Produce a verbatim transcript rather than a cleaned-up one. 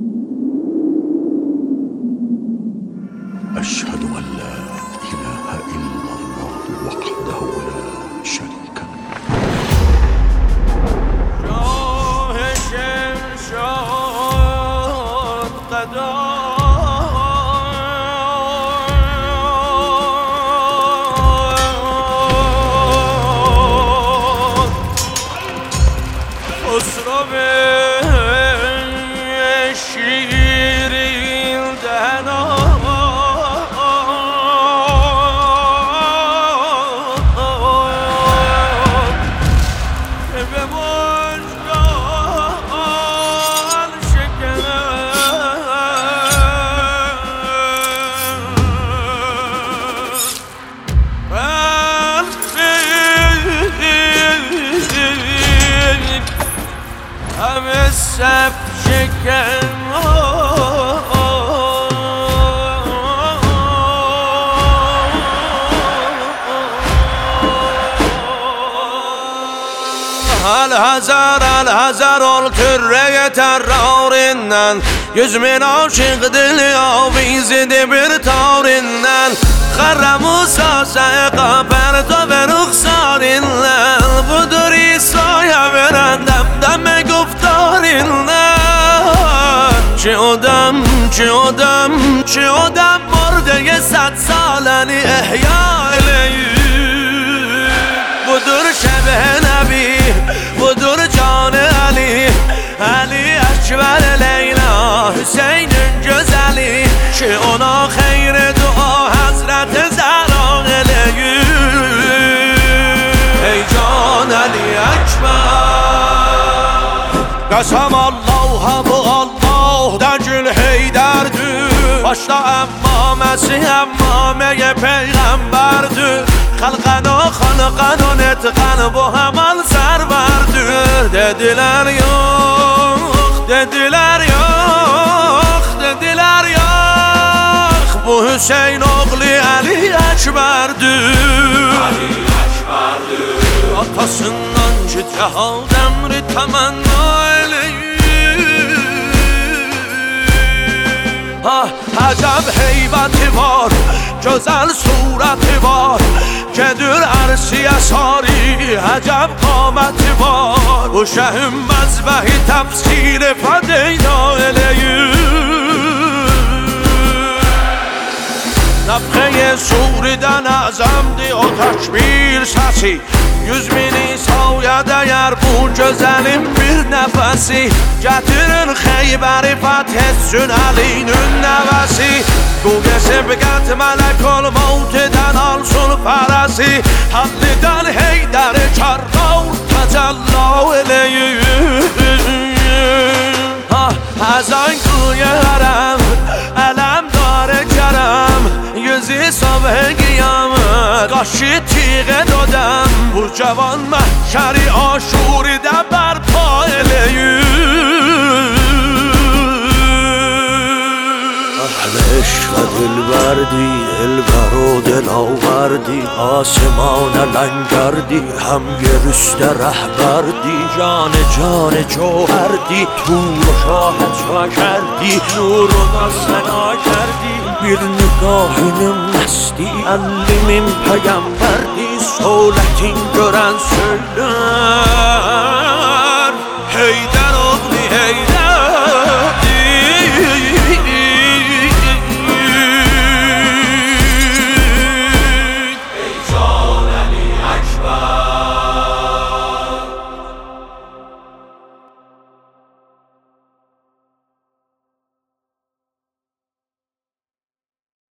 أشهد أن لا إله إلا الله وحده لا شريك له. شاه شمشاد قدام خسرو شیرین دهنان به مژگان شکن همه سب شکن الحذر الحذر الكره terrorinden Yüz bin aşık dili avizidi bir tavrinden Xarramu sase qaperta ve ruxsarinden Budur İsa'ya veren demdeme guftarinden Çi odam, çi odam, çi odam Murdeyi sad saleni ehya eleyim Budur şebhe nebi Budur canı Ali Ali Ekber Leyla Hüseyin'in güzeli Ki ona hayır dua Hazret Zehra eleyim Ey can Ali Ekber Qasam Allah'a bu Allah da gül heydərdir Başda əmmaməsi əmmaməyə peyğəmbərdir Xalqana xalqana netqan bu hemen serverdir Dediler yok, dediler yok, dediler yok Bu Hüseyin oğlu Ali Ekber'dir Ali Ekber'dir Atasından ki cehal emri temenna eleyim Ah, acab heybeti var, güzel sureti var Gedir arsiye sari, acab qameti var Bu şehim mezbehi tefsiri fedeyna eleyim Nefxe suriden azamdi o tekbir sesi Yüz bini saya değer bu güzelim bir nefesi Getirin Xeyberi feth etsin Ali'nin nevesi Gugesi biqət melek ol mevtiden alsın feresi Halliden Heyderi kerrar tecella eleyim Hazan kuyarım elem dare kerem Yüzü sabah kıyamet Qaşı tiğe dodam Bu cavan məhşəri aşuridə bərpa eləyim اهل عشق دلبردی دلبر و دلاوردی آسمان لنگردی هم گرست رهبردی جان جان جوهردی تور و شاهد کردی نور و سنا کردی bir nigahının nesdi Ellimin peygamberdi Soletin gören söyler Hey